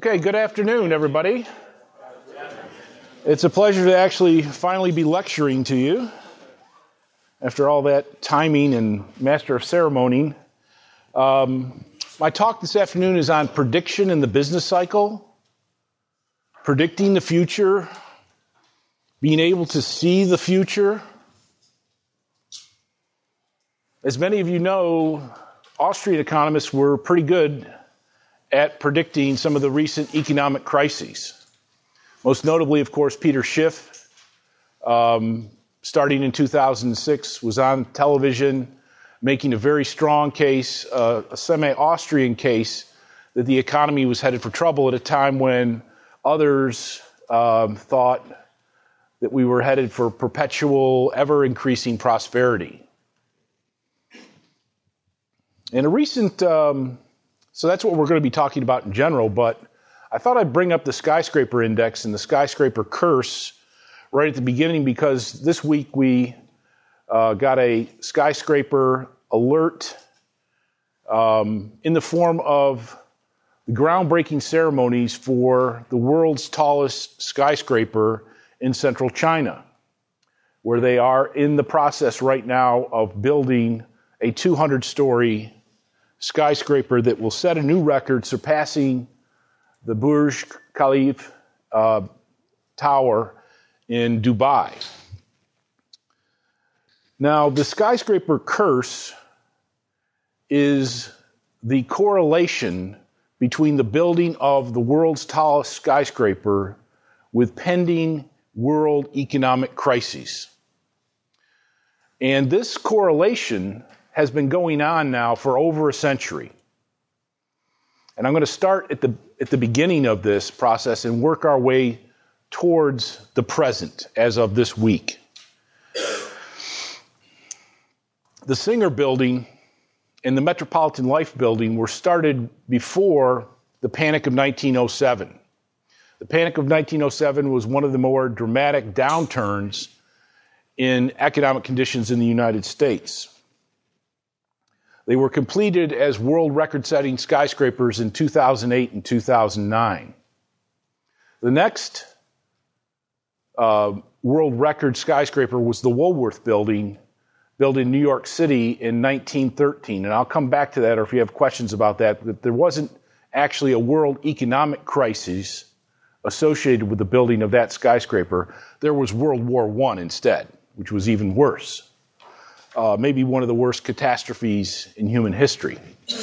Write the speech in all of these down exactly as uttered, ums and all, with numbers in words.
Okay, good afternoon, everybody. It's a pleasure to actually finally be lecturing to you after all that timing and master of ceremony. Um, my talk this afternoon is on prediction in the business cycle, predicting the future, being able to see the future. As many of you know, Austrian economists were pretty good at predicting some of the recent economic crises. Most notably, of course, Peter Schiff, um, starting in two thousand six, was on television making a very strong case, uh, a semi-Austrian case, that the economy was headed for trouble at a time when others um, thought that we were headed for perpetual, ever-increasing prosperity. In a recent... Um, So that's what we're going to be talking about in general, but I thought I'd bring up the skyscraper index and the skyscraper curse right at the beginning because this week we uh, got a skyscraper alert um, in the form of the groundbreaking ceremonies for the world's tallest skyscraper in central China, where they are in the process right now of building a two hundred story skyscraper that will set a new record, surpassing the Burj Khalifa uh, Tower in Dubai. Now, the skyscraper curse is the correlation between the building of the world's tallest skyscraper with pending world economic crises. And this correlation has been going on now for over a century. And I'm going to start at the at the beginning of this process and work our way towards the present as of this week. The Singer Building and the Metropolitan Life Building were started before the Panic of nineteen oh seven. The Panic of nineteen oh seven was one of the more dramatic downturns in economic conditions in the United States. They were completed as world record-setting skyscrapers in two thousand eight and two thousand nine. The next uh, world record skyscraper was the Woolworth Building, built in New York City in nineteen thirteen. And I'll come back to that, or if you have questions about that, but there wasn't actually a world economic crisis associated with the building of that skyscraper. There was World War One instead, which was even worse. Uh, maybe one of the worst catastrophes in human history.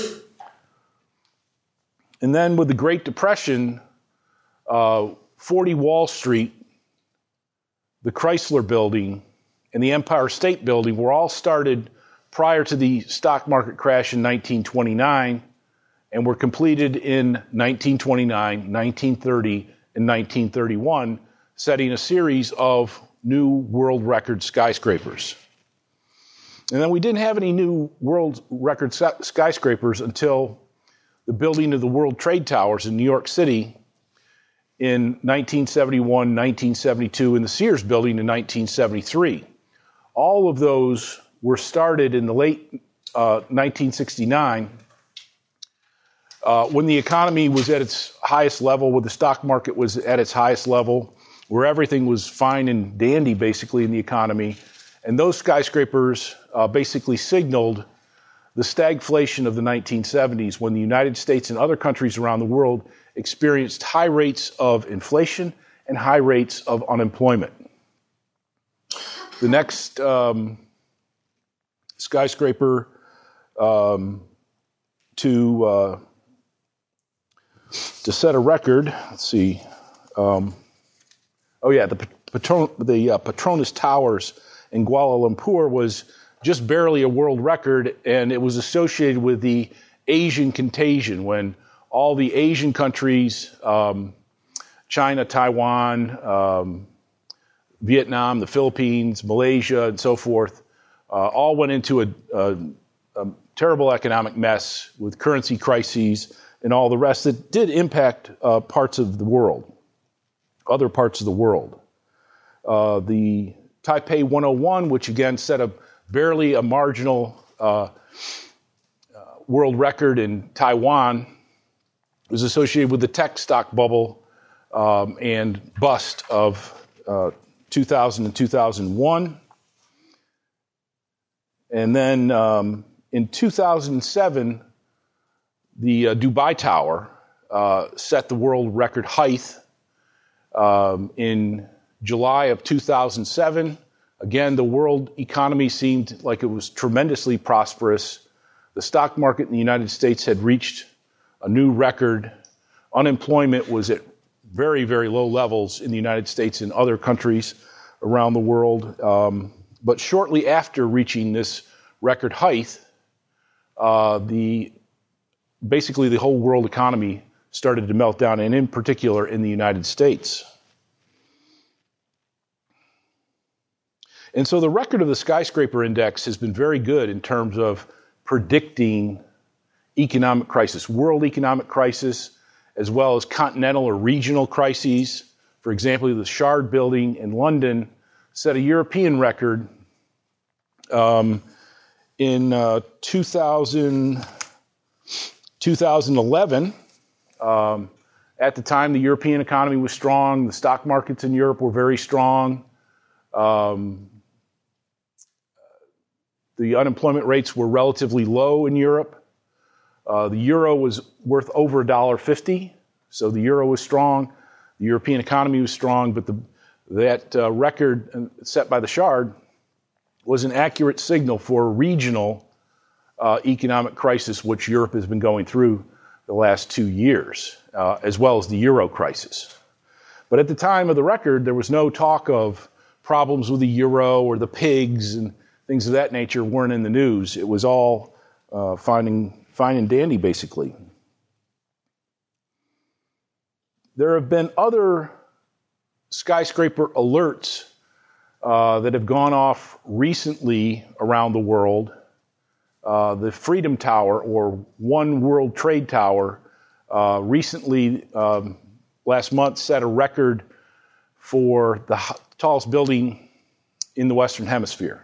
And then with the Great Depression, uh, forty Wall Street, the Chrysler Building, and the Empire State Building were all started prior to the stock market crash in nineteen twenty-nine and were completed in nineteen twenty-nine, nineteen thirty, and nineteen thirty-one, setting a series of new world record skyscrapers. And then we didn't have any new world record skyscrapers until the building of the World Trade Towers in New York City in nineteen seventy-one, nineteen seventy-two, and the Sears Building in nineteen seventy-three. All of those were started in the late uh, nineteen sixty-nine uh, when the economy was at its highest level, when the stock market was at its highest level, where everything was fine and dandy basically in the economy. And those skyscrapers uh, basically signaled the stagflation of the nineteen seventies when the United States and other countries around the world experienced high rates of inflation and high rates of unemployment. The next um, skyscraper um, to uh, to set a record, let's see. Um, oh yeah, the Patron- the uh, Petronas Towers in Kuala Lumpur was just barely a world record, and it was associated with the Asian contagion when all the Asian countries, um, China, Taiwan, um, Vietnam, the Philippines, Malaysia, and so forth, uh, all went into a, a, a terrible economic mess with currency crises and all the rest that did impact uh, parts of the world, other parts of the world. Uh, the Taipei one oh one, which again set a barely a marginal uh, uh, world record in Taiwan, was associated with the tech stock bubble um, and bust of uh, two thousand and two thousand one. And then um, in two thousand seven, the uh, Dubai Tower uh, set the world record height um, in July of two thousand seven. Again, the world economy seemed like it was tremendously prosperous. The stock market in the United States had reached a new record. Unemployment was at very, very low levels in the United States and other countries around the world. Um, but shortly after reaching this record height, uh, the basically the whole world economy started to melt down, and in particular in the United States. And so the record of the skyscraper index has been very good in terms of predicting economic crisis, world economic crisis, as well as continental or regional crises. For example, the Shard building in London set a European record um, in uh, two thousand, two thousand eleven. Um, at the time, the European economy was strong. The stock markets in Europe were very strong. Um, the unemployment rates were relatively low in Europe. Uh, the euro was worth over one dollar fifty, so the euro was strong. The European economy was strong, but the, that uh, record set by the Shard was an accurate signal for a regional uh, economic crisis, which Europe has been going through the last two years, uh, as well as the euro crisis. But at the time of the record, there was no talk of problems with the euro or the pigs and things of that nature weren't in the news. It was all uh, finding, fine and dandy, basically. There have been other skyscraper alerts uh, that have gone off recently around the world. Uh, the Freedom Tower, or One World Trade Tower, uh, recently, um, last month, set a record for the tallest building in the Western Hemisphere.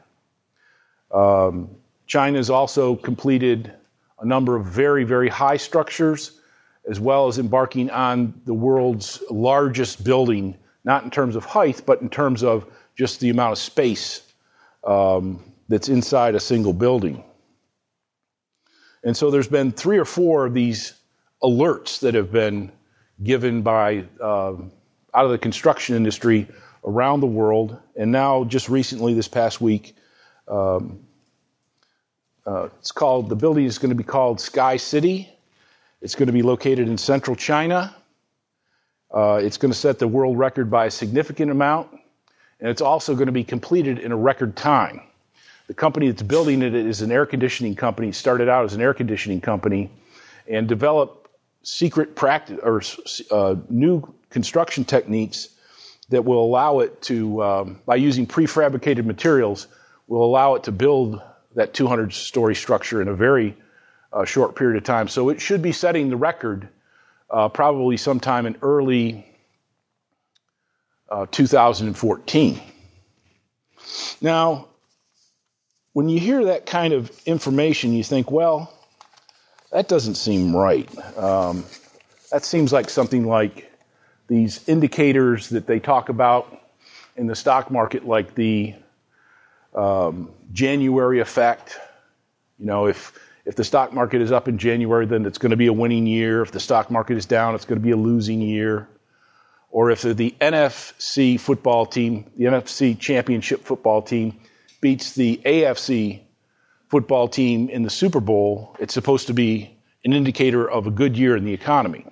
Um, China has also completed a number of very, very high structures, as well as embarking on the world's largest building, not in terms of height, but in terms of just the amount of space um, that's inside a single building. And so there's been three or four of these alerts that have been given by uh, out of the construction industry around the world. And now, just recently, this past week, um, uh, it's called, the building is going to be called Sky City. It's going to be located in central China. Uh, it's going to set the world record by a significant amount. And it's also going to be completed in a record time. The company that's building it is an air conditioning company. It started out as an air conditioning company and developed secret practice or uh, new construction techniques that will allow it to, um, by using prefabricated materials, will allow it to build that two hundred story structure in a very uh, short period of time. So it should be setting the record uh, probably sometime in early uh, two thousand fourteen. Now, when you hear that kind of information, you think, well, that doesn't seem right. Um, that seems like something like these indicators that they talk about in the stock market, like the um, January effect. You know, if if the stock market is up in January, then it's going to be a winning year. If the stock market is down, it's going to be a losing year. Or if the N F C football team, the N F C championship football team, beats the A F C football team in the Super Bowl, it's supposed to be an indicator of a good year in the economy.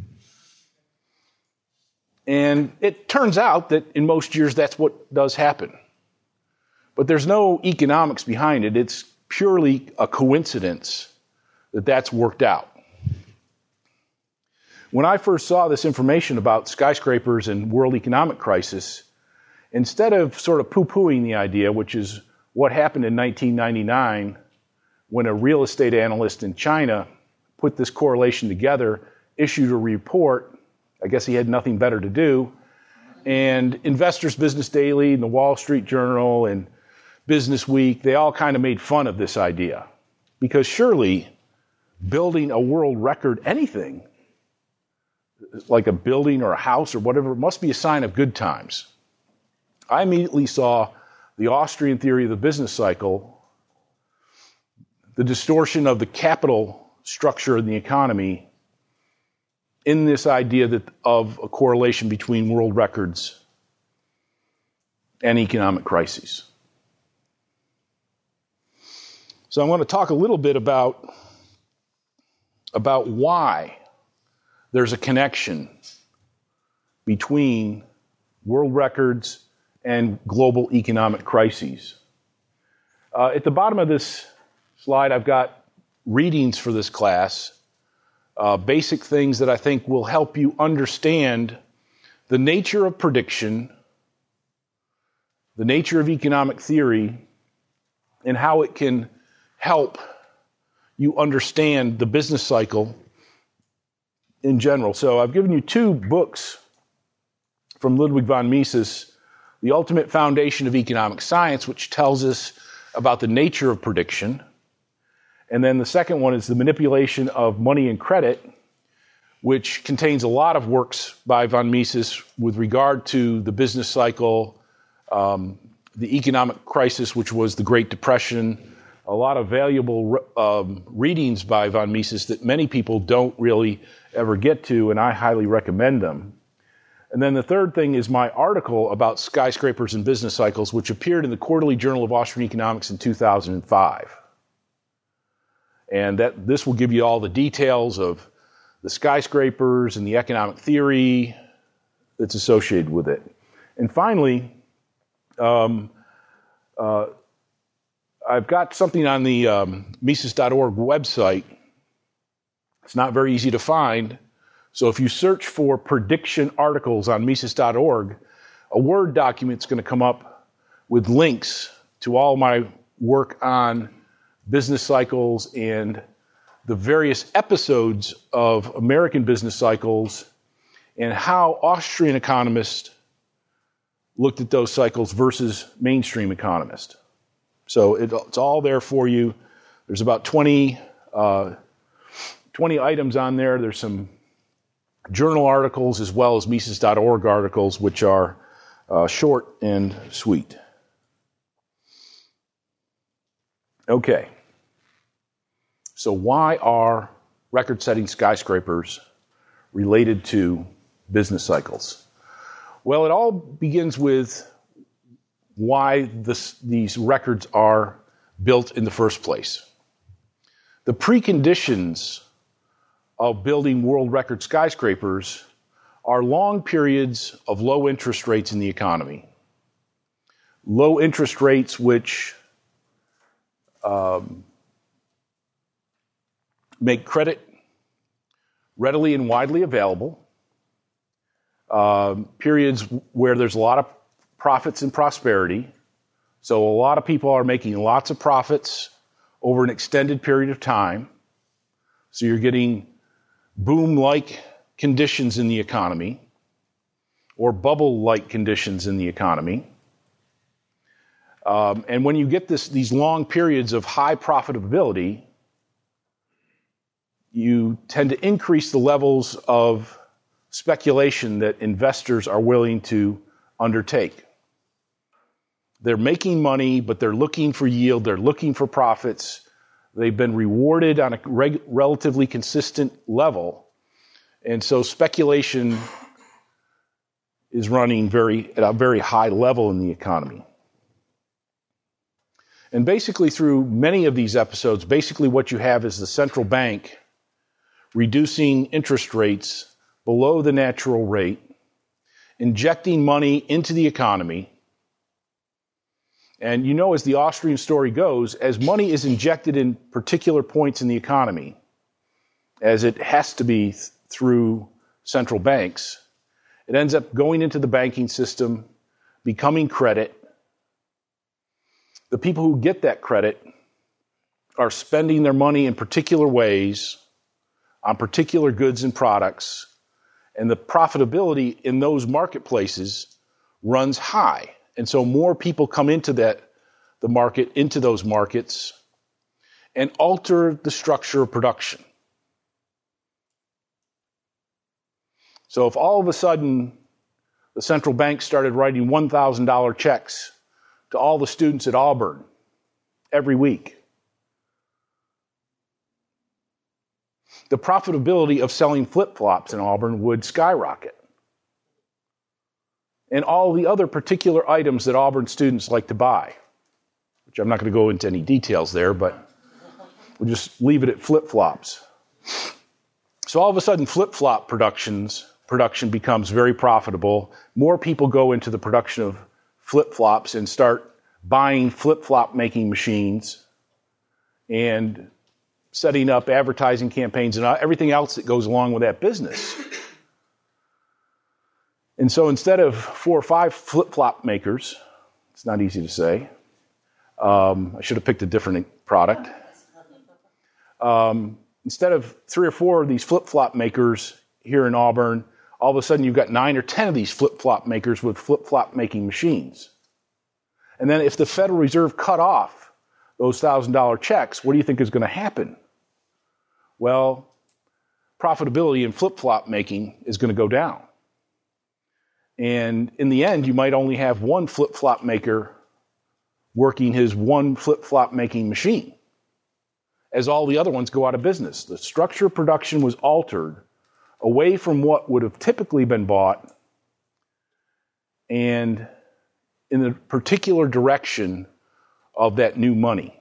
And it turns out that in most years that's what does happen. But there's no economics behind it. It's purely a coincidence that that's worked out. When I first saw this information about skyscrapers and world economic crisis, instead of sort of poo-pooing the idea, which is what happened in nineteen ninety-nine when a real estate analyst in China put this correlation together, issued a report, I guess he had nothing better to do, and Investors Business Daily and the Wall Street Journal and Business Week, they all kind of made fun of this idea. Because surely building a world record anything like a building or a house or whatever, it must be a sign of good times. I immediately saw the Austrian theory of the business cycle, the distortion of the capital structure in the economy, in this idea that of a correlation between world records and economic crises. So I want to talk a little bit about, about why there's a connection between world records and global economic crises. Uh, at the bottom of this slide, I've got readings for this class, uh, basic things that I think will help you understand the nature of prediction, the nature of economic theory, and how it can help you understand the business cycle in general. So I've given you two books from Ludwig von Mises, The Ultimate Foundation of Economic Science, which tells us about the nature of prediction. And then the second one is The Manipulation of Money and Credit, which contains a lot of works by von Mises with regard to the business cycle, um, the economic crisis, which was the Great Depression, a lot of valuable um, readings by von Mises that many people don't really ever get to, and I highly recommend them. And then the third thing is my article about skyscrapers and business cycles, which appeared in the Quarterly Journal of Austrian Economics in two thousand five. And that this will give you all the details of the skyscrapers and the economic theory that's associated with it. And finally, um, uh, I've got something on the um, Mises dot org website. It's not very easy to find. So if you search for prediction articles on Mises dot org, a Word document's going to come up with links to all my work on business cycles and the various episodes of American business cycles and how Austrian economists looked at those cycles versus mainstream economists. So it, it's all there for you. There's about twenty, uh, twenty items on there. There's some journal articles as well as Mises dot org articles, which are uh, short and sweet. Okay. So why are record-setting skyscrapers related to business cycles? Well, it all begins with why this, these records are built in the first place. The preconditions of building world record skyscrapers are long periods of low interest rates in the economy. Low interest rates which um, make credit readily and widely available. Uh, periods where there's a lot of profits and prosperity. So a lot of people are making lots of profits over an extended period of time. So you're getting boom-like conditions in the economy or bubble-like conditions in the economy. Um, and when you get this, these long periods of high profitability, you tend to increase the levels of speculation that investors are willing to undertake. They're making money, but they're looking for yield, they're looking for profits. They've been rewarded on a reg- relatively consistent level. And so speculation is running very at a very high level in the economy. And basically through many of these episodes, basically what you have is the central bank reducing interest rates below the natural rate, injecting money into the economy. And you know, as the Austrian story goes, as money is injected in particular points in the economy, as it has to be th- through central banks, it ends up going into the banking system, becoming credit. The people who get that credit are spending their money in particular ways on particular goods and products, and the profitability in those marketplaces runs high. And so more people come into that, the market, into those markets, and alter the structure of production. So if all of a sudden the central bank started writing one thousand dollars checks to all the students at Auburn every week, the profitability of selling flip-flops in Auburn would skyrocket. And all the other particular items that Auburn students like to buy, which I'm not going to go into any details there, but we'll just leave it at flip-flops. So all of a sudden, flip-flop productions, production becomes very profitable. More people go into the production of flip-flops and start buying flip-flop making machines and setting up advertising campaigns and everything else that goes along with that business. And so instead of four or five flip-flop makers, it's not easy to say, um, I should have picked a different product. Um, instead of three or four of these flip-flop makers here in Auburn, all of a sudden you've got nine or ten of these flip-flop makers with flip-flop making machines. And then if the Federal Reserve cut off those one thousand dollars checks, what do you think is going to happen? Well, profitability in flip-flop making is going to go down. And in the end, you might only have one flip-flop maker working his one flip-flop making machine, as all the other ones go out of business. The structure of production was altered away from what would have typically been bought and in the particular direction of that new money.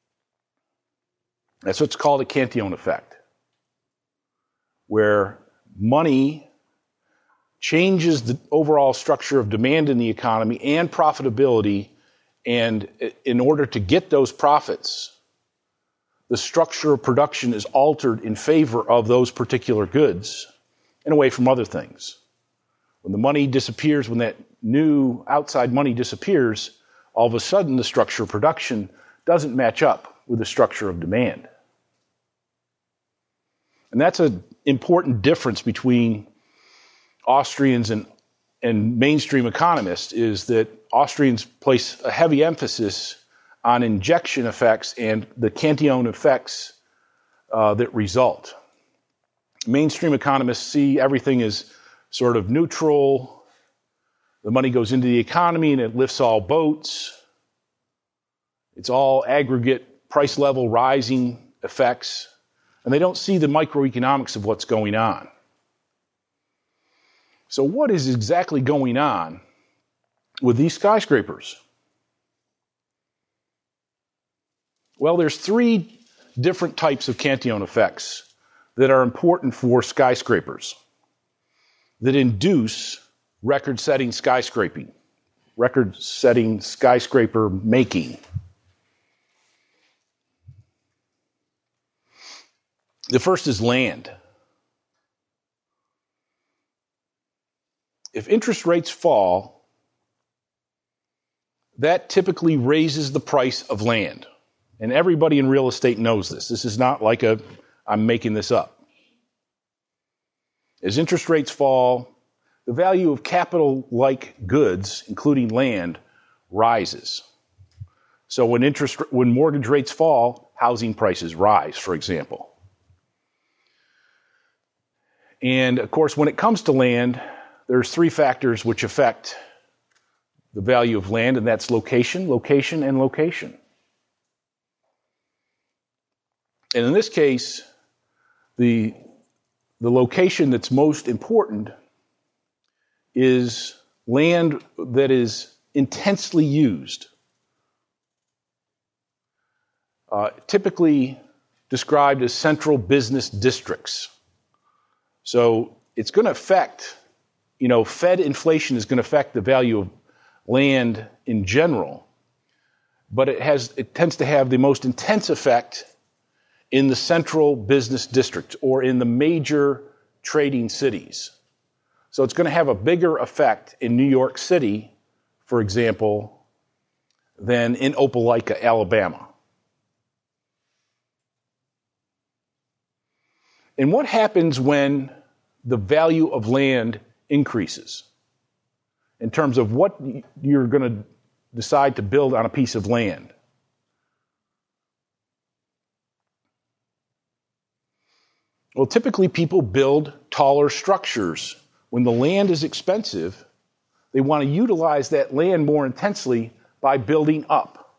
That's what's called a Cantillon effect, where money changes the overall structure of demand in the economy and profitability, and in order to get those profits, the structure of production is altered in favor of those particular goods and away from other things. When the money disappears, when that new outside money disappears, all of a sudden the structure of production doesn't match up with the structure of demand. And that's an important difference between Austrians and, and mainstream economists, is that Austrians place a heavy emphasis on injection effects and the Cantillon effects uh, that result. Mainstream economists see everything as sort of neutral. The money goes into the economy and it lifts all boats. It's all aggregate price level rising effects. And they don't see the microeconomics of what's going on. So what is exactly going on with these skyscrapers? Well, there's three different types of Cantillon effects that are important for skyscrapers that induce record-setting skyscraping, record-setting skyscraper making. The first is land. If interest rates fall, that typically raises the price of land. And everybody in real estate knows this. This is not like a, I'm making this up. As interest rates fall, the value of capital-like goods, including land, rises. So when interest, when mortgage rates fall, housing prices rise, for example. And of course, when it comes to land, there's three factors which affect the value of land, and that's location, location, and location. And in this case, the, the location that's most important is land that is intensely used, uh, typically described as central business districts. So it's going to affect, you know, Fed inflation is going to affect the value of land in general, but it has it tends to have the most intense effect in the central business district or in the major trading cities. So it's going to have a bigger effect in New York City, for example, than in Opelika, Alabama. And what happens when the value of land increases in terms of what you're going to decide to build on a piece of land? Well, typically people build taller structures when the land is expensive, they want to utilize that land more intensely by building up.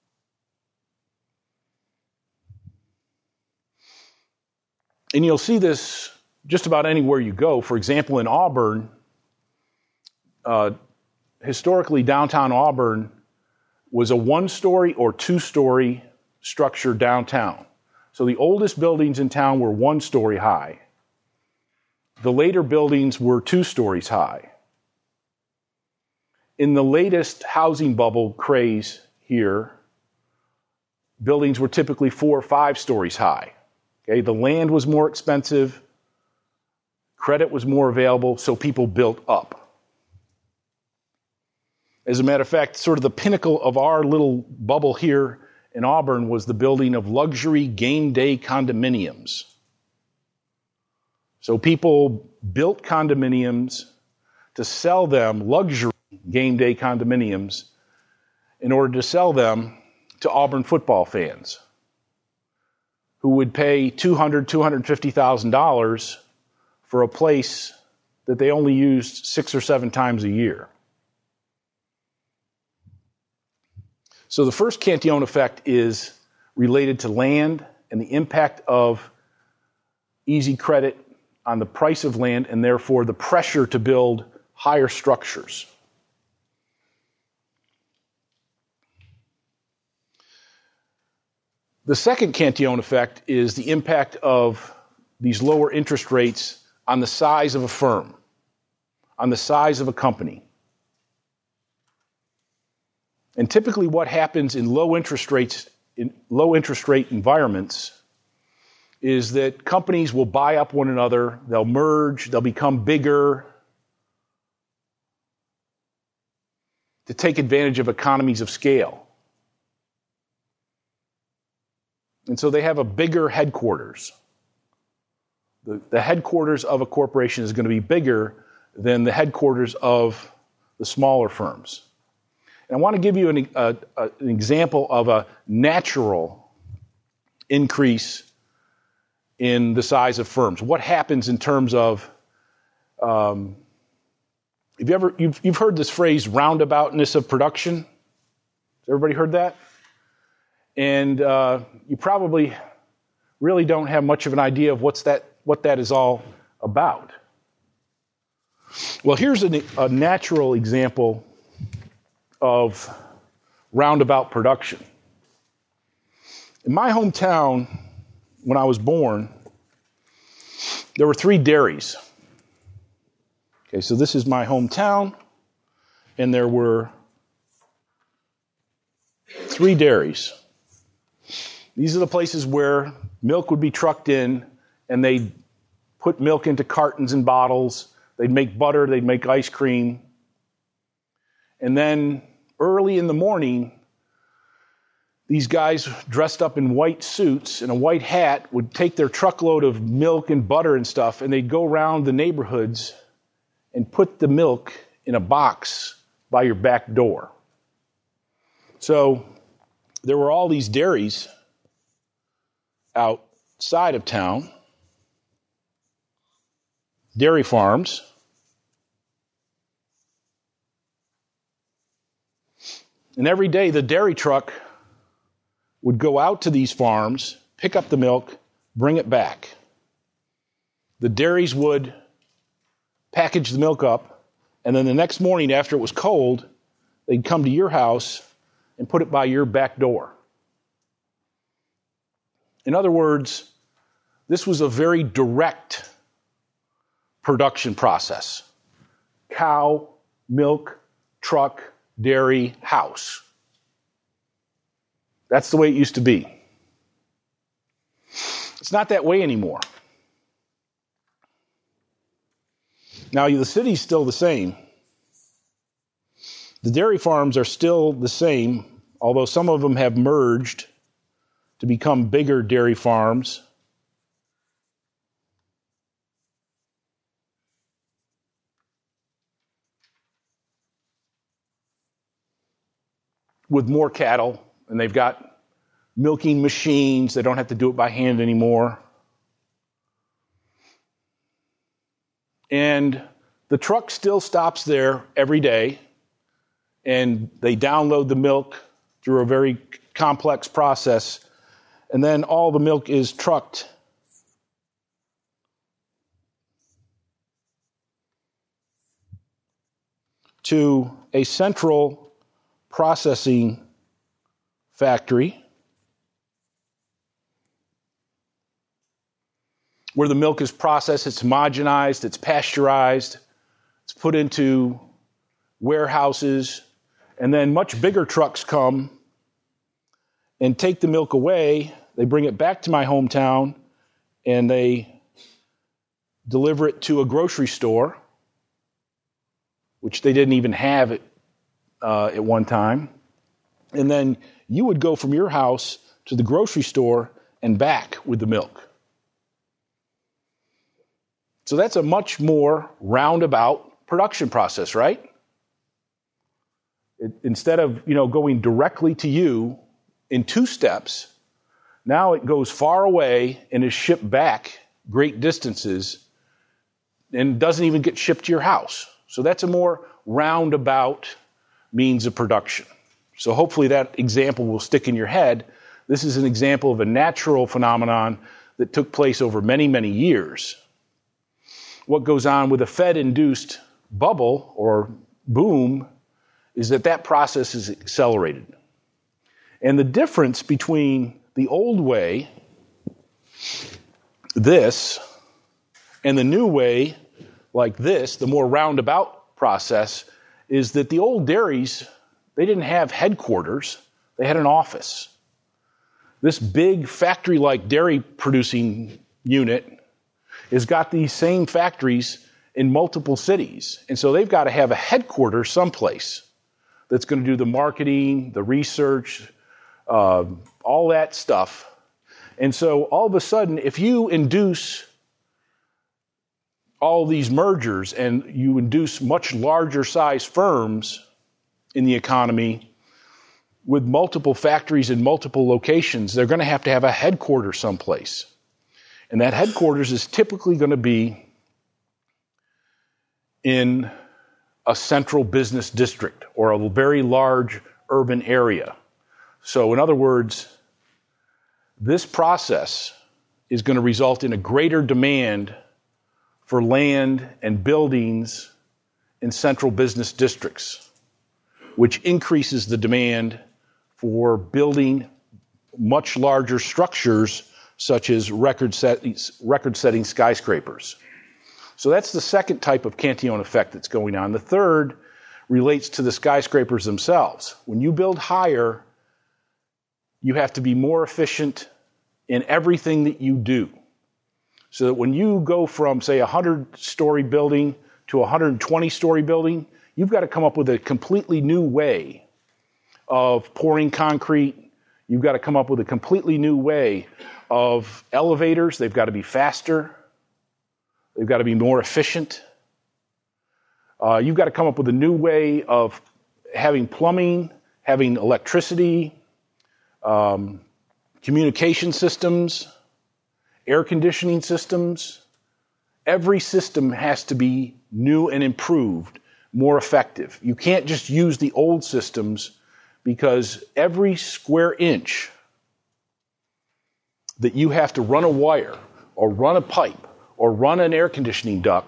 And you'll see this just about anywhere you go. For example, in Auburn, uh, historically downtown Auburn was a one-story or two-story structure downtown. So the oldest buildings in town were one story high. The later buildings were two stories high. In the latest housing bubble craze here, buildings were typically four or five stories high. Okay, the land was more expensive, credit was more available, so people built up. As a matter of fact, sort of the pinnacle of our little bubble here in Auburn was the building of luxury game day condominiums. So people built condominiums to sell them, luxury game day condominiums, in order to sell them to Auburn football fans who would pay two hundred thousand dollars, two hundred fifty thousand dollars for a place that they only used six or seven times a year. So the first Cantillon effect is related to land and the impact of easy credit on the price of land and therefore the pressure to build higher structures. The second Cantillon effect is the impact of these lower interest rates on the size of a firm, on the size of a company. And typically what happens in low interest rates, in low interest rate environments is that companies will buy up one another, they'll merge, they'll become bigger to take advantage of economies of scale. And so they have a bigger headquarters. The, the headquarters of a corporation is going to be bigger than the headquarters of the smaller firms. And I want to give you an, a, a, an example of a natural increase in the size of firms. What happens in terms of, um, have you ever, you've, you've heard this phrase, roundaboutness of production? Has everybody heard that? And uh, you probably really don't have much of an idea of what's that, what that is all about. Well, here's a, a natural example of roundabout production. In my hometown, when I was born, there were three dairies. Okay, so this is my hometown, and there were three dairies. These are the places where milk would be trucked in, and they'd put milk into cartons and bottles. They'd make butter, they'd make ice cream. And then early in the morning, these guys dressed up in white suits and a white hat would take their truckload of milk and butter and stuff, and they'd go around the neighborhoods and put the milk in a box by your back door. So there were all these dairies outside of town, dairy farms. And every day the dairy truck would go out to these farms, pick up the milk, bring it back. The dairies would package the milk up, and then the next morning after it was cold, they'd come to your house and put it by your back door. In other words, this was a very direct production process. Cow, milk, truck, dairy, house. That's the way it used to be. It's not that way anymore. Now, the city's still the same. The dairy farms are still the same, although some of them have merged to become bigger dairy farms. With more cattle, and they've got milking machines. They don't have to do it by hand anymore. And the The truck still stops there every day, and they download the milk through a very complex process, and then all the milk is trucked to a central processing factory where the milk is processed, it's homogenized, it's pasteurized, it's put into warehouses, and then much bigger trucks come and take the milk away. They bring it back to my hometown, and they deliver it to a grocery store, which they didn't even have it, uh, at one time. And then you would go from your house to the grocery store and back with the milk. So that's a much more roundabout production process, right? It, instead of, you know, going directly to you in two steps, now it goes far away and is shipped back great distances and doesn't even get shipped to your house. So that's a more roundabout means of production. So hopefully that example will stick in your head. This is an example of a natural phenomenon that took place over many, many years. What goes on with a Fed-induced bubble or boom is that that process is accelerated. And the difference between the old way, this, and the new way, like this, the more roundabout process, is that the old dairies, they didn't have headquarters, they had an office. This big factory-like dairy producing unit has got these same factories in multiple cities. And so they've got to have a headquarters someplace that's going to do the marketing, the research, uh, all that stuff. And so all of a sudden, if you induce all these mergers and you induce much larger size firms in the economy with multiple factories in multiple locations, they're going to have to have a headquarters someplace. And that headquarters is typically going to be in a central business district or a very large urban area. So in other words, this process is going to result in a greater demand for land and buildings in central business districts, which increases the demand for building much larger structures such as record-setting record-setting skyscrapers. So that's the second type of Cantillon effect that's going on. The third relates to the skyscrapers themselves. When you build higher, you have to be more efficient in everything that you do. So that when you go from, say, a hundred-story building to a one hundred twenty-story building, you've got to come up with a completely new way of pouring concrete. You've got to come up with a completely new way of elevators. They've got to be faster. They've got to be more efficient. Uh, you've got to come up with a new way of having plumbing, having electricity, um, communication systems, air conditioning systems. Every system has to be new and improved, more effective. You can't just use the old systems because every square inch that you have to run a wire or run a pipe or run an air conditioning duct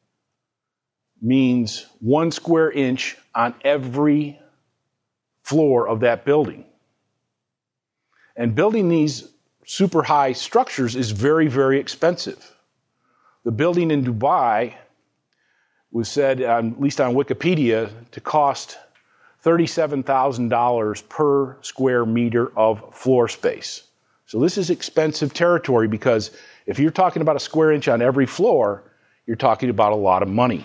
means one square inch on every floor of that building. And building these super high structures is very, very expensive. The building in Dubai was said, um, at least on Wikipedia, to cost thirty-seven thousand dollars per square meter of floor space. So this is expensive territory because if you're talking about a square inch on every floor, you're talking about a lot of money.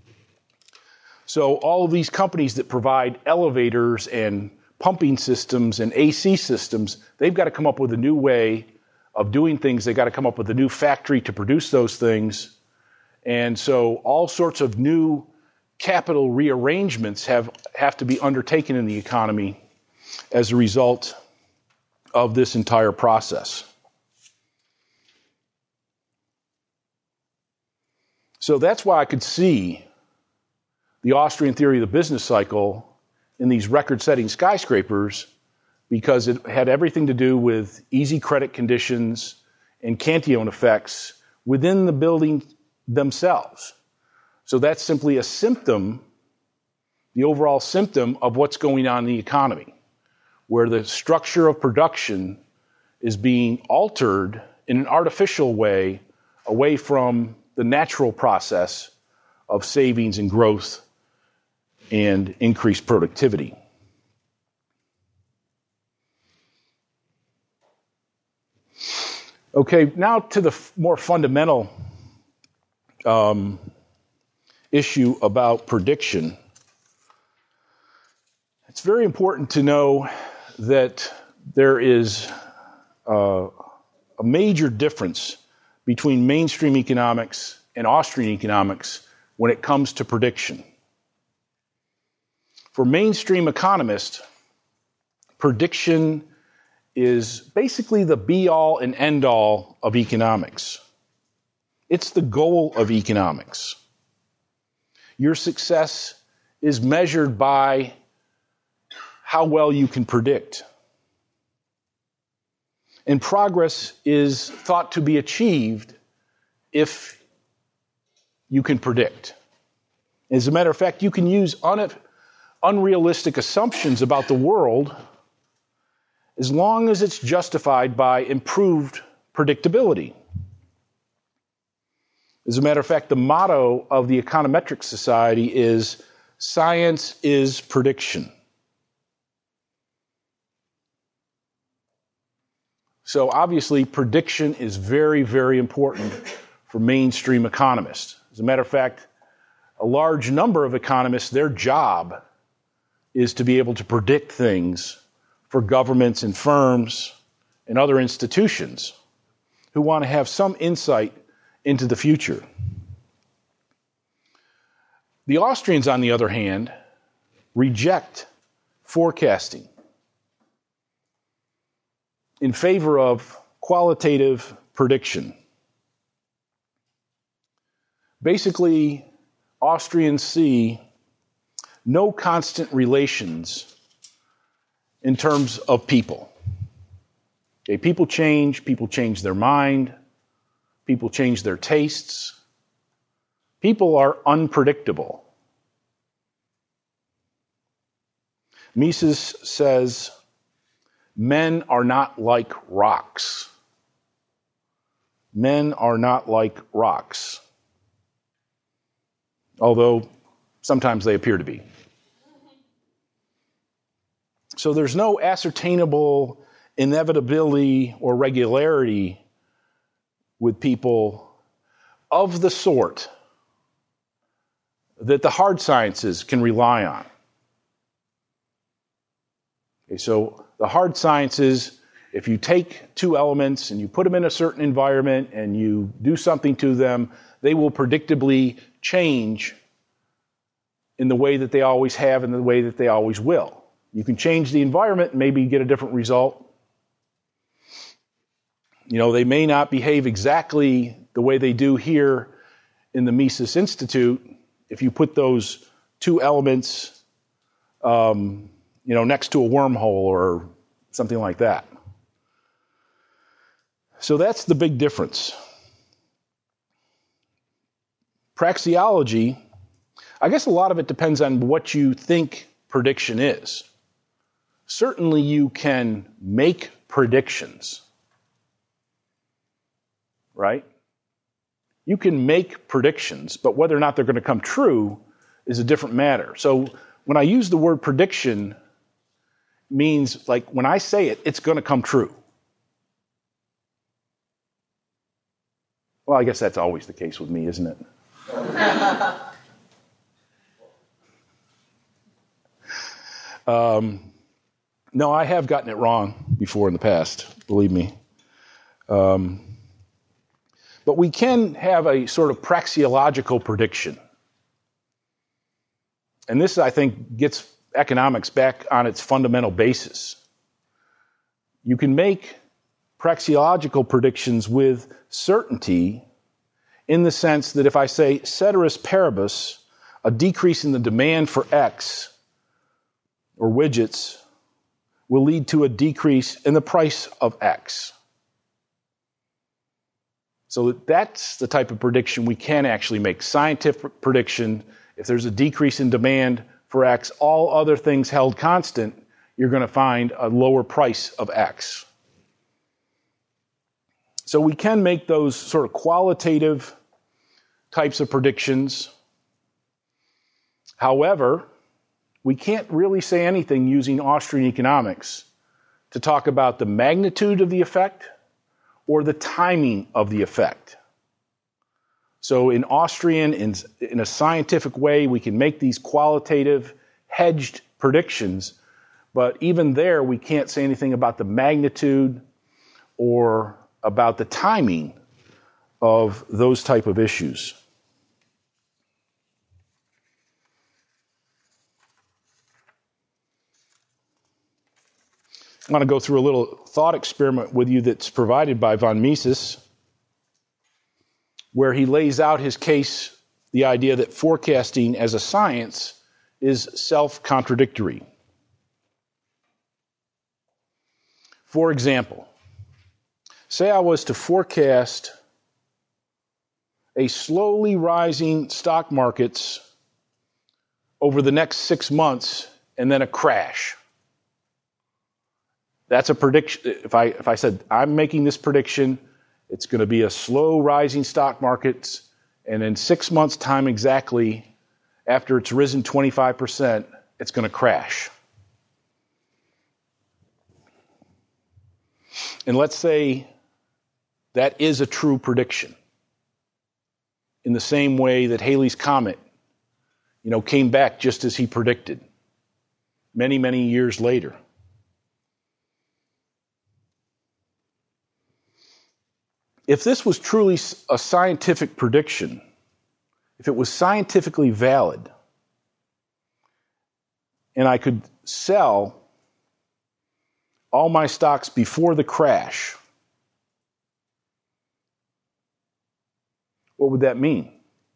So all of these companies that provide elevators and pumping systems and A C systems, they've got to come up with a new way of doing things. They've got to come up with a new factory to produce those things. And so all sorts of new capital rearrangements have, have to be undertaken in the economy as a result of this entire process. So that's why I could see the Austrian theory of the business cycle in these record-setting skyscrapers because it had everything to do with easy credit conditions and Cantillon effects within the building themselves. So that's simply a symptom, the overall symptom of what's going on in the economy, where the structure of production is being altered in an artificial way away from the natural process of savings and growth and increased productivity. Okay, now to the f- more fundamental um, issue about prediction. It's very important to know that there is uh, a major difference between mainstream economics and Austrian economics when it comes to prediction. For mainstream economists, prediction is basically the be-all and end-all of economics. It's the goal of economics. Your success is measured by how well you can predict. And progress is thought to be achieved if you can predict. As a matter of fact, you can use un- unrealistic assumptions about the world as long as it's justified by improved predictability. As a matter of fact, the motto of the Econometric Society is science is prediction. So obviously, prediction is very, very important for mainstream economists. As a matter of fact, a large number of economists, their job is to be able to predict things for governments and firms and other institutions who want to have some insight into the future. The Austrians, on the other hand, reject forecasting in favor of qualitative prediction. Basically, Austrians see no constant relations in terms of people. Okay, people change, people change their mind, people change their tastes. People are unpredictable. Mises says, men are not like rocks. Men are not like rocks. Although sometimes they appear to be. So there's no ascertainable inevitability or regularity with people of the sort that the hard sciences can rely on. Okay, so the hard sciences, if you take two elements and you put them in a certain environment and you do something to them, they will predictably change in the way that they always have and the way that they always will. You can change the environment and maybe get a different result. You know, they may not behave exactly the way they do here in the Mises Institute if you put those two elements, um, you know, next to a wormhole or something like that. So that's the big difference. Praxeology, I guess a lot of it depends on what you think prediction is. Certainly you can make predictions, right? You can make predictions, but whether or not they're going to come true is a different matter. So when I use the word prediction, means like when I say it, it's going to come true. Well, I guess that's always the case with me, isn't it? um, no, I have gotten it wrong before in the past, believe me. Um, but we can have a sort of praxeological prediction. And this, I think, gets economics back on its fundamental basis. You can make praxeological predictions with certainty in the sense that if I say ceteris paribus, a decrease in the demand for X or widgets will lead to a decrease in the price of X. So that's the type of prediction we can actually make. Scientific prediction, if there's a decrease in demand for X, all other things held constant, you're going to find a lower price of X. So we can make those sort of qualitative types of predictions. However, we can't really say anything using Austrian economics to talk about the magnitude of the effect or the timing of the effect. So in Austrian, in, in a scientific way, we can make these qualitative, hedged predictions, but even there, we can't say anything about the magnitude or about the timing of those type of issues. I want to go through a little thought experiment with you that's provided by von Mises, where he lays out his case, the idea that forecasting as a science is self-contradictory. For example, say I was to forecast a slowly rising stock markets over the next six months and then a crash. That's a prediction. If I if I said I'm making this prediction, it's going to be a slow rising stock markets, and in six months' time exactly, after it's risen twenty-five percent, it's going to crash. And let's say that is a true prediction. In the same way that Halley's Comet, you know, came back just as he predicted, many, many years later. If this was truly a scientific prediction, if it was scientifically valid, and I could sell all my stocks before the crash, what would that mean?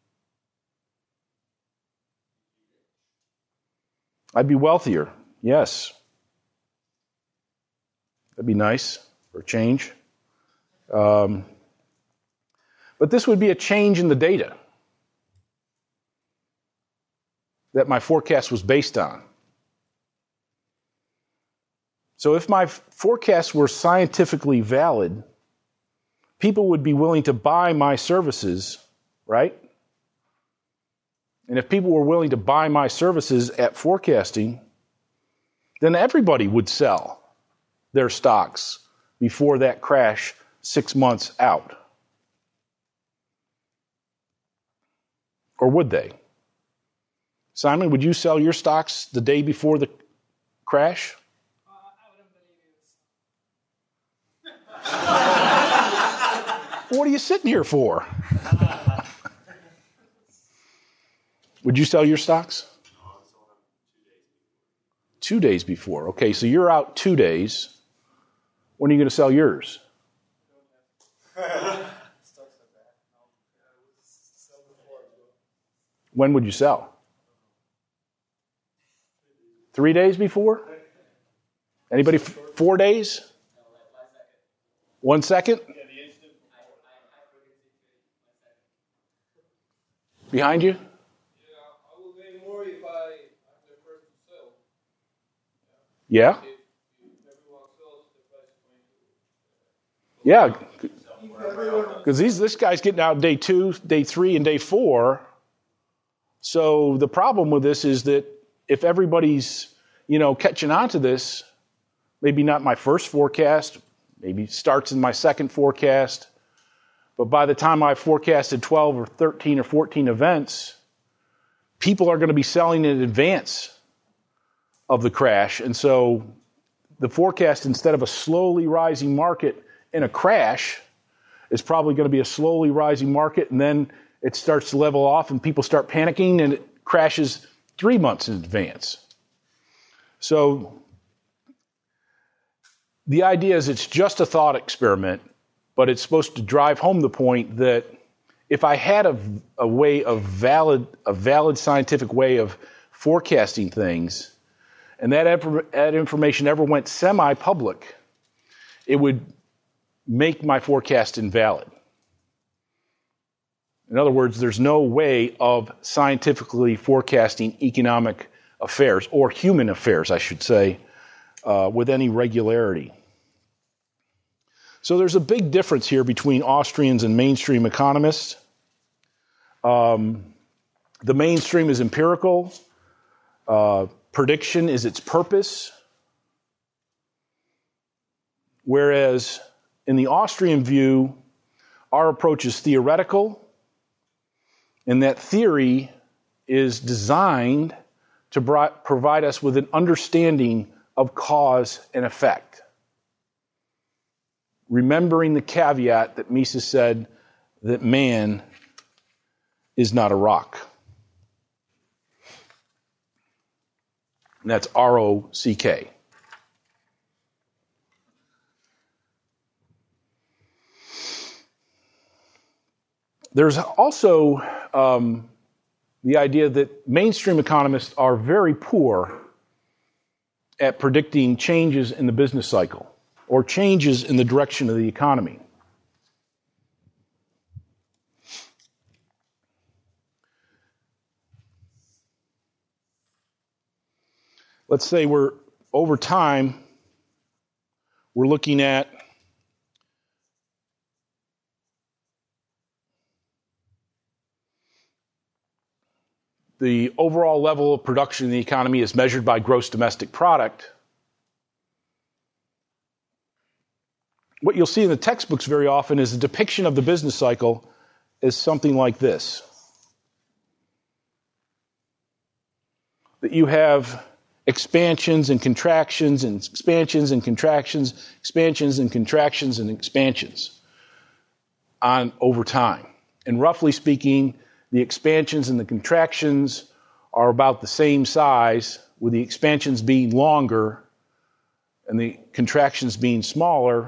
I'd be wealthier, yes. That'd be nice for a change. Um, But this would be a change in the data that my forecast was based on. So if my forecasts were scientifically valid, people would be willing to buy my services, right? And if people were willing to buy my services at forecasting, then everybody would sell their stocks before that crash six months out. Or would they? Simon, would you sell your stocks the day before the crash? Uh, I wouldn't believe it. What are you sitting here for? Would you sell your stocks? No, I sold them two days before. Two days before. Okay, so you're out two days. When are you going to sell yours? When would you sell? Three days before? Anybody? F- four days? One second? Behind you? Yeah, I would pay more if I am the first to sell. Yeah? If everyone sells, the price is going to... Yeah. Because these this guy's getting out day two, day three, and day four. So the problem with this is that if everybody's, you know, catching on to this, maybe not my first forecast, maybe starts in my second forecast, but by the time I forecasted twelve or thirteen or fourteen events, people are going to be selling in advance of the crash. And so the forecast, instead of a slowly rising market in a crash, is probably going to be a slowly rising market, and then it starts to level off and people start panicking and it crashes three months in advance. So the idea is it's just a thought experiment, but it's supposed to drive home the point that if I had a, a way of valid, a valid scientific way of forecasting things, and that, ever, that information ever went semi-public, it would make my forecast invalid. In other words, there's no way of scientifically forecasting economic affairs, or human affairs, I should say, uh, with any regularity. So there's a big difference here between Austrians and mainstream economists. Um, the mainstream is empirical. Uh, prediction is its purpose. Whereas in the Austrian view, our approach is theoretical, and that theory is designed to bri- provide us with an understanding of cause and effect. Remembering the caveat that Mises said that man is not a rock. And that's R O C K. There's also um, the idea that mainstream economists are very poor at predicting changes in the business cycle or changes in the direction of the economy. Let's say we're, over time, we're looking at the overall level of production in the economy is measured by gross domestic product. What you'll see in the textbooks very often is a depiction of the business cycle as something like this. That you have expansions and contractions and expansions and contractions, expansions and contractions and expansions on over time. And roughly speaking, the expansions and the contractions are about the same size, with the expansions being longer and the contractions being smaller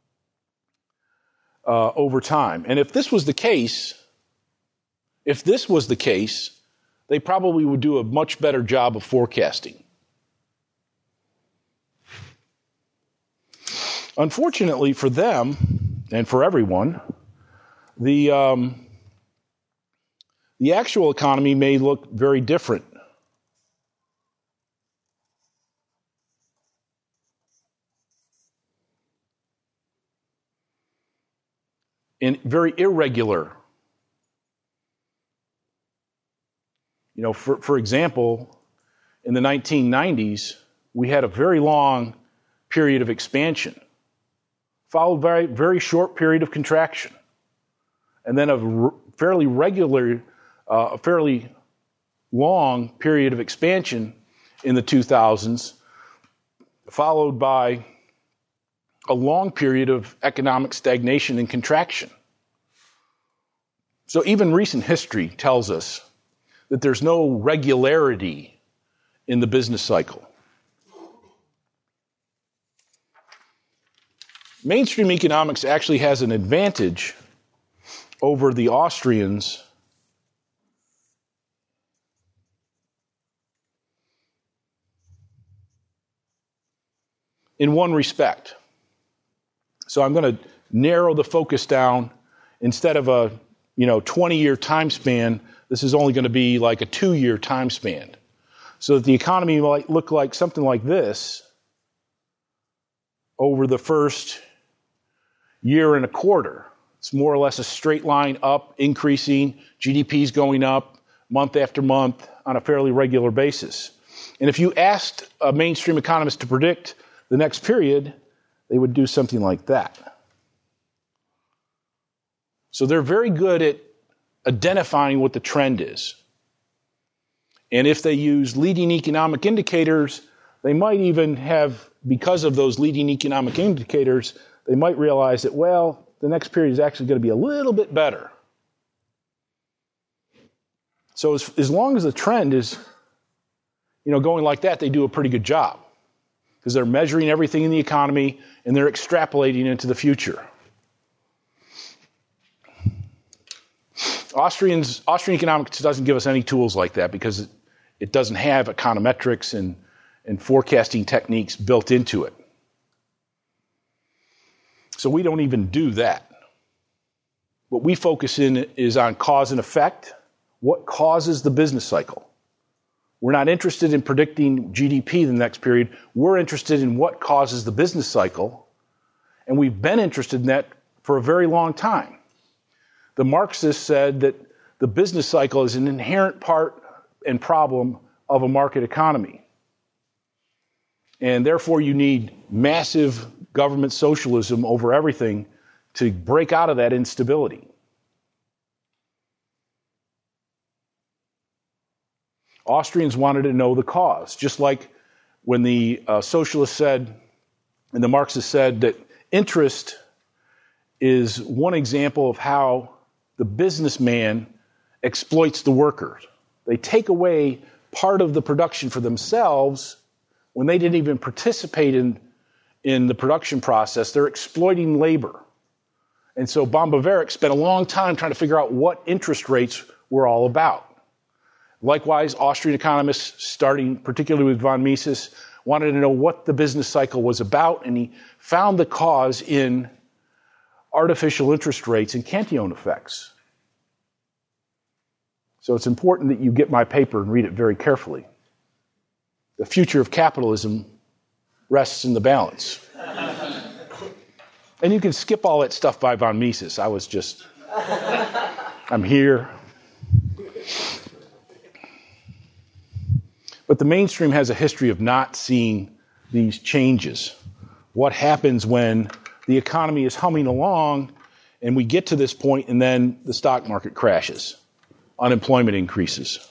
uh, over time. And if this was the case, if this was the case, they probably would do a much better job of forecasting. Unfortunately for them, and for everyone, the um, the actual economy may look very different. And very irregular. You know, for, for example, in the nineteen nineties, we had a very long period of expansion, followed by a very short period of contraction, and then a r- fairly regular, uh, a fairly long period of expansion in the two thousands, followed by a long period of economic stagnation and contraction. So even recent history tells us that there's no regularity in the business cycle. Mainstream economics actually has an advantage over the Austrians in one respect. So I'm going to narrow the focus down. Instead of a, you know, twenty-year time span, this is only going to be like a two-year time span. So that the economy might look like something like this over the first year and a quarter. It's more or less a straight line up, increasing, G D P's going up month after month on a fairly regular basis. And if you asked a mainstream economist to predict the next period, they would do something like that. So they're very good at identifying what the trend is. And if they use leading economic indicators, they might even have, because of those leading economic indicators, they might realize that, well, the next period is actually going to be a little bit better. So as, as long as the trend is, you know, going like that, they do a pretty good job, because they're measuring everything in the economy and they're extrapolating into the future. Austrians, Austrian economics doesn't give us any tools like that because it, it doesn't have econometrics and, and forecasting techniques built into it. So we don't even do that. What we focus in is on cause and effect. What causes the business cycle? We're not interested in predicting G D P the next period. We're interested in what causes the business cycle. And we've been interested in that for a very long time. The Marxists said that the business cycle is an inherent part and problem of a market economy. And therefore you need massive government socialism over everything to break out of that instability. Austrians wanted to know the cause, just like when the uh, socialists said, and the Marxists said that interest is one example of how the businessman exploits the workers. They take away part of the production for themselves when they didn't even participate in, in the production process. They're exploiting labor. And so von Bavarik spent a long time trying to figure out what interest rates were all about. Likewise, Austrian economists, starting particularly with von Mises, wanted to know what the business cycle was about, and he found the cause in artificial interest rates and Cantillon effects. So it's important that you get my paper and read it very carefully. The future of capitalism rests in the balance. And you can skip all that stuff by von Mises. I was just, I'm here. But the mainstream has a history of not seeing these changes. What happens when the economy is humming along and we get to this point and then the stock market crashes, unemployment increases.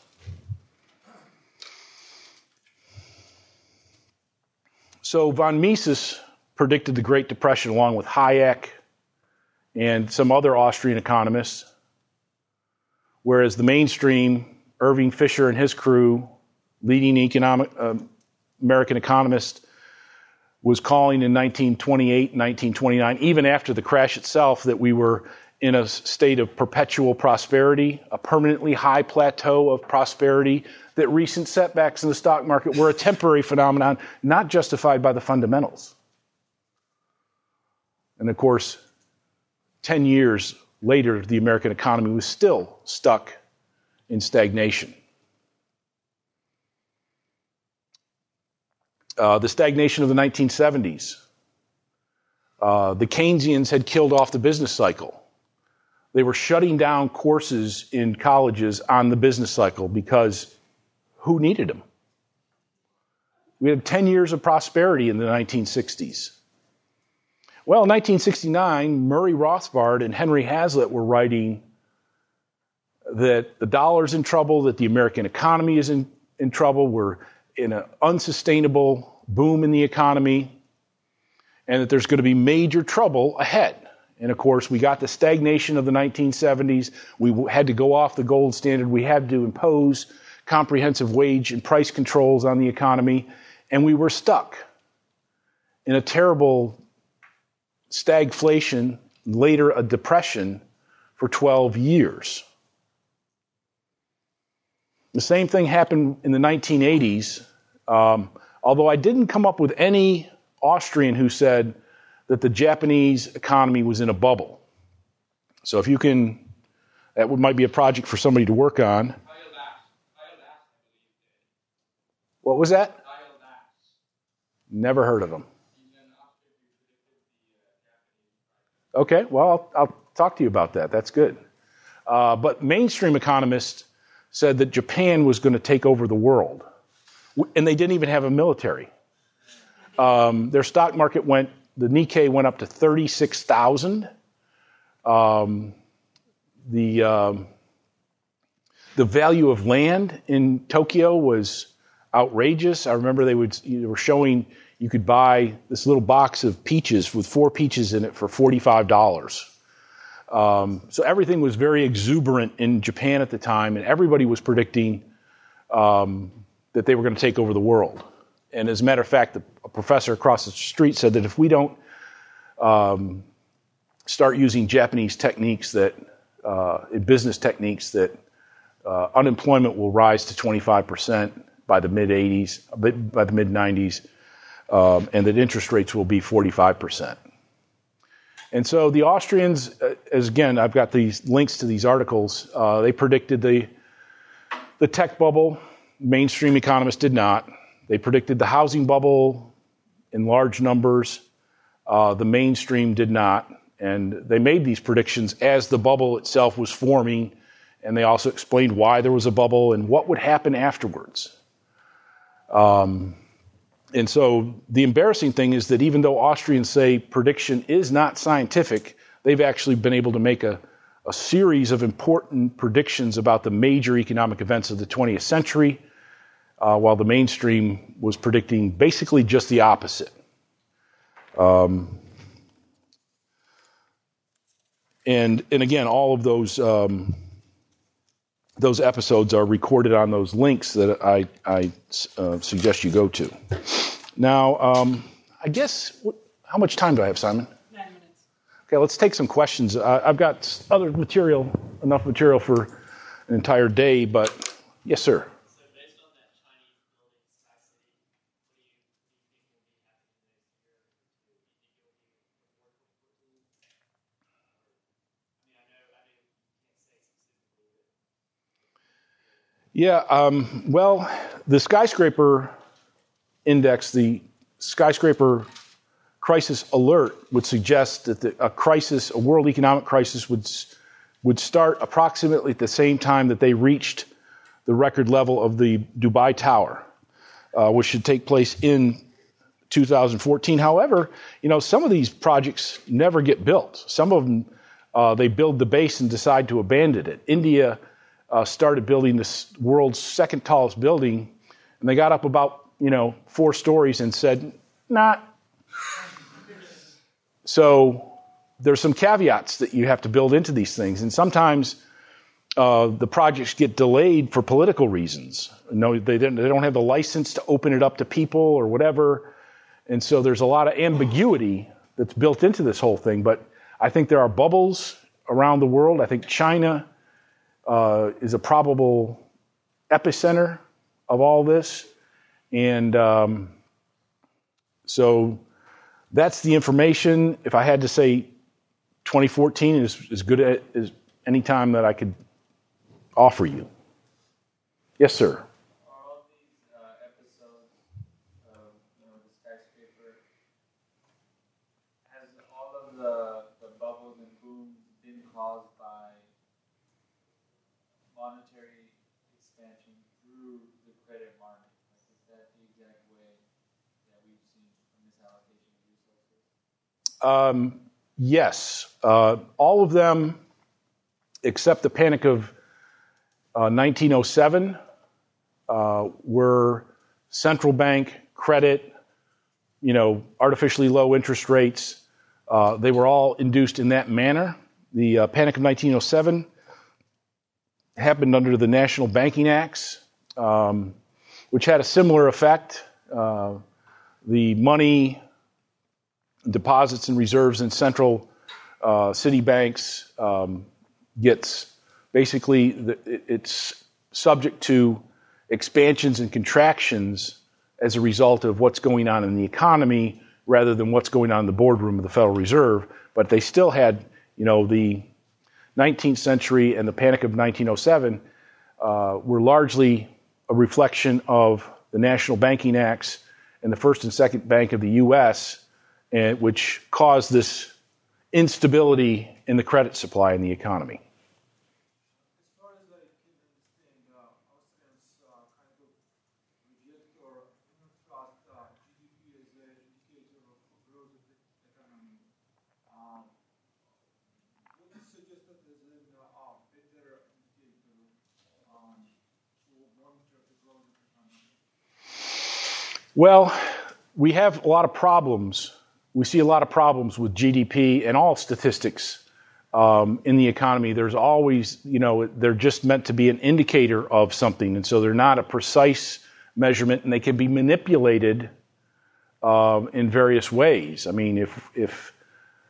So von Mises predicted the Great Depression along with Hayek and some other Austrian economists, whereas the mainstream, Irving Fisher and his crew, leading economic uh, American economist, was calling in nineteen twenty-eight, nineteen twenty-nine, even after the crash itself, that we were in a state of perpetual prosperity, a permanently high plateau of prosperity, that recent setbacks in the stock market were a temporary phenomenon, not justified by the fundamentals. And of course, ten years later, the American economy was still stuck in stagnation. Uh, the stagnation of the nineteen seventies. Uh, the Keynesians had killed off the business cycle. They were shutting down courses in colleges on the business cycle because who needed them? We had ten years of prosperity in the nineteen sixties. Well, in nineteen sixty-nine, Murray Rothbard and Henry Hazlitt were writing that the dollar's in trouble, that the American economy is in, in trouble, we're in an unsustainable boom in the economy, and that there's going to be major trouble ahead. And of course, we got the stagnation of the nineteen seventies. We had to go off the gold standard. We had to impose comprehensive wage and price controls on the economy, and we were stuck in a terrible stagflation, later a depression, for twelve years. The same thing happened in the nineteen eighties, um, although I didn't come up with any Austrian who said that the Japanese economy was in a bubble. So if you can, that would, might be a project for somebody to work on. What was that? Never heard of him. Okay, well, I'll, I'll talk to you about that. That's good. Uh, but mainstream economists said that Japan was going to take over the world. And they didn't even have a military. Um, their stock market went, the Nikkei went up to thirty-six thousand. Um, the, um, the value of land in Tokyo was outrageous. I remember they, would, they were showing you could buy this little box of peaches with four peaches in it for forty-five dollars. Um, so everything was very exuberant in Japan at the time, and everybody was predicting um, that they were going to take over the world. And as a matter of fact, the, a professor across the street said that if we don't um, start using Japanese techniques that uh, in business techniques that uh, unemployment will rise to twenty-five percent by the mid eighties, by the mid nineties, um, and that interest rates will be forty-five percent. And so the Austrians, uh, as again, I've got these links to these articles. Uh, they predicted the the tech bubble. Mainstream economists did not. They predicted the housing bubble in large numbers. Uh, the mainstream did not. And they made these predictions as the bubble itself was forming, and they also explained why there was a bubble and what would happen afterwards. Um, and so the embarrassing thing is that even though Austrians say prediction is not scientific, they've actually been able to make a, a series of important predictions about the major economic events of the twentieth century, uh, while the mainstream was predicting basically just the opposite. Um, And and again, all of those um, those episodes are recorded on those links that I, I uh, suggest you go to. Now, um, I guess, what, how much time do I have, Simon? Nine minutes. Okay, let's take some questions. Uh, I've got other material, enough material for an entire day, but yes, sir. So based on that Chinese building capacity, what do you, do you think will be happening next year? Do you think it'll be more quickly? I mean, I know, I know you can't say specifically, but Yeah, um, well, the skyscraper index, the skyscraper crisis alert would suggest that the, a crisis, a world economic crisis would would start approximately at the same time that they reached the record level of the Dubai Tower, uh, which should take place in two thousand fourteen. However, you know, some of these projects never get built. Some of them, uh, they build the base and decide to abandon it. India uh, started building this world's second tallest building, and they got up about, you know, four stories and said, nah. So there's some caveats that you have to build into these things. And sometimes uh, the projects get delayed for political reasons. No, they don't, they don't have the license to open it up to people or whatever. And so there's a lot of ambiguity that's built into this whole thing. But I think there are bubbles around the world. I think China uh, is a probable epicenter of all this. And um, so that's the information. If I had to say twenty fourteen is as good as any time that I could offer you. Yes, sir. Are all these uh, episodes of, you know, the skyscraper, has all of the, the bubbles and booms been caused by monetary expansion through the credit market? Like, is that the exact way that we've seen from this allocation of resources? Um, yes. Uh, all of them, except the Panic of uh, nineteen oh seven, uh, were central bank credit, you know, artificially low interest rates. Uh, they were all induced in that manner. The uh, Panic of nineteen oh seven happened under the National Banking Acts, um, which had a similar effect. Uh, the money, deposits and reserves in central uh, city banks um, gets basically, the, it, it's subject to expansions and contractions as a result of what's going on in the economy rather than what's going on in the boardroom of the Federal Reserve. But they still had, you know, the nineteenth century and the Panic of nineteen oh seven uh, were largely a reflection of the National Banking Acts and the First and Second Bank of the U S, and which caused this instability in the credit supply in the economy. As far as I can understand, uh, Austrians uh, kind of reject or not trust uh, G D P as an indicator of growth of the economy. Um, what is suggested as an uh, better indicator um, to monitor the growth of the economy? Well, we have a lot of problems. We see a lot of problems with G D P and all statistics um, in the economy. There's always, you know, they're just meant to be an indicator of something. And so they're not a precise measurement, and they can be manipulated um, in various ways. I mean, if, if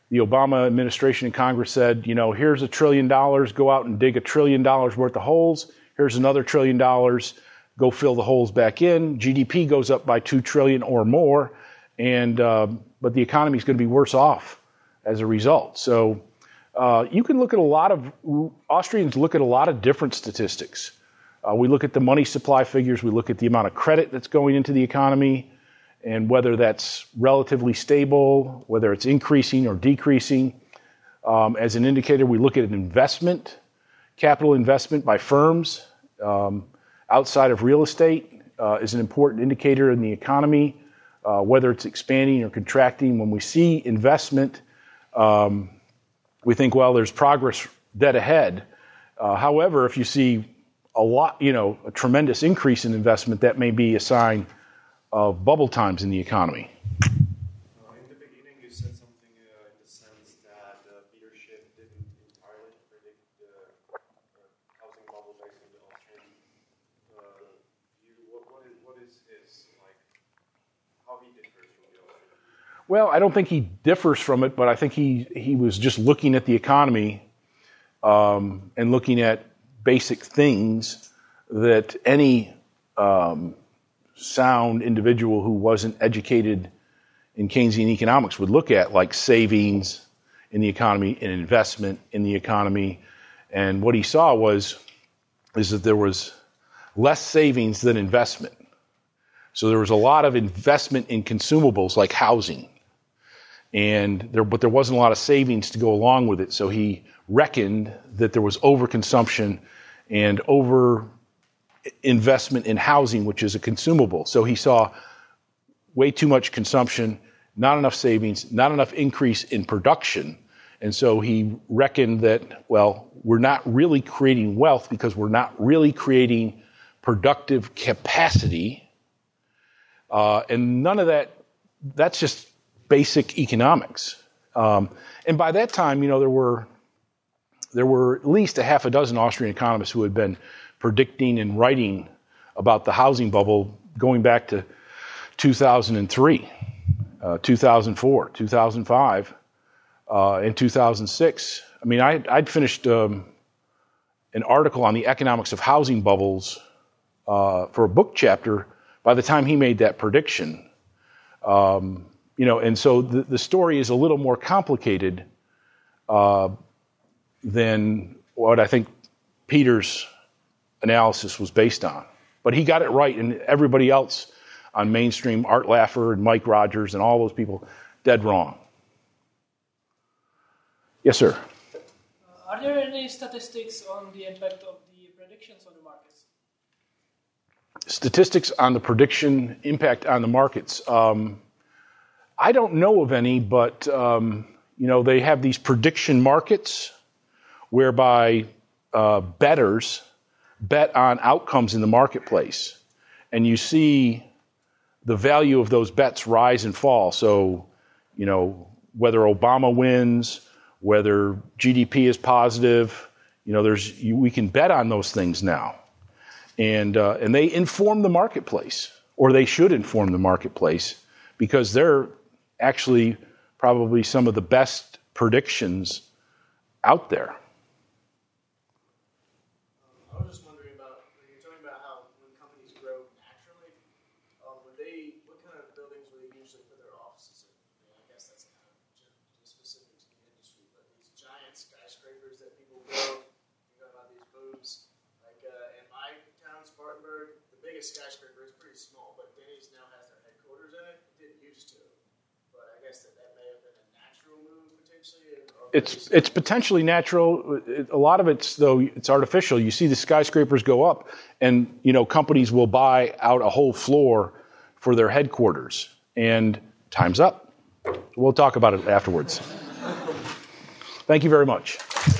the Obama administration and Congress said, you know, here's a trillion dollars, go out and dig a trillion dollars worth of holes. Here's another trillion dollars, go fill the holes back in. G D P goes up by two trillion or more, and uh, but the economy is going to be worse off as a result. So uh, you can look at a lot of, Austrians look at a lot of different statistics. Uh, we look at the money supply figures, we look at the amount of credit that's going into the economy, and whether that's relatively stable, whether it's increasing or decreasing. Um, as an indicator, we look at an investment, capital investment by firms um, outside of real estate uh, is an important indicator in the economy, uh, whether it's expanding or contracting. When we see investment, um, we think, well, there's progress dead ahead. Uh, however, if you see a lot, you know, a tremendous increase in investment, that may be a sign of bubble times in the economy. Uh, in the beginning, you said something uh, in the sense that the leadership didn't entirely predict the uh, housing bubble based on the Austrian uh, view. What, what, is, what is his, like, how he differs from the Austrian view? Well, I don't think he differs from it, but I think he, he was just looking at the economy um, and looking at basic things that any um, sound individual who wasn't educated in Keynesian economics would look at, like savings in the economy and investment in the economy. And what he saw was is that there was less savings than investment. So there was a lot of investment in consumables like housing, and there, but there wasn't a lot of savings to go along with it. So he reckoned that there was overconsumption and over investment in housing, which is a consumable. So he saw way too much consumption, not enough savings, not enough increase in production. And so he reckoned that, well, we're not really creating wealth because we're not really creating productive capacity. Uh, and none of that, that's just basic economics. Um, and by that time, you know, there were there were at least a half a dozen Austrian economists who had been predicting and writing about the housing bubble going back to two thousand three, uh, two thousand four, two thousand five, uh, and two thousand six. I mean, I, I'd finished um, an article on the economics of housing bubbles uh, for a book chapter by the time he made that prediction. Um, you know, and so the, the story is a little more complicated uh, than what I think Peter's analysis was based on. But he got it right, and everybody else on mainstream, Art Laffer and Mike Rogers and all those people, dead wrong. Yes, sir? Uh, are there any statistics on the impact of the predictions on the markets? Statistics on the prediction impact on the markets. Um, I don't know of any, but um, you know, they have these prediction markets whereby uh, bettors bet on outcomes in the marketplace, and you see the value of those bets rise and fall. So, you know, whether Obama wins, whether G D P is positive, you know, there's you, we can bet on those things now, and uh, and they inform the marketplace, or they should inform the marketplace, because they're actually probably some of the best predictions out there. I was just wondering about, when you're talking about how when companies grow naturally, um, would they, what kind of buildings would they usually put their offices in? I mean, I guess that's kind of just specific to the industry, but these giant skyscrapers that people build, you know about these booms, like uh, in my town, Spartanburg, the biggest skyscraper is pretty small, but Denny's now has their headquarters in it. It didn't used to, but I guess that, that may have been a natural move potentially. It's it's potentially natural. A lot of it's, though, it's artificial. You see the skyscrapers go up, and you know companies will buy out a whole floor for their headquarters. And time's up. We'll talk about it afterwards. Thank you very much.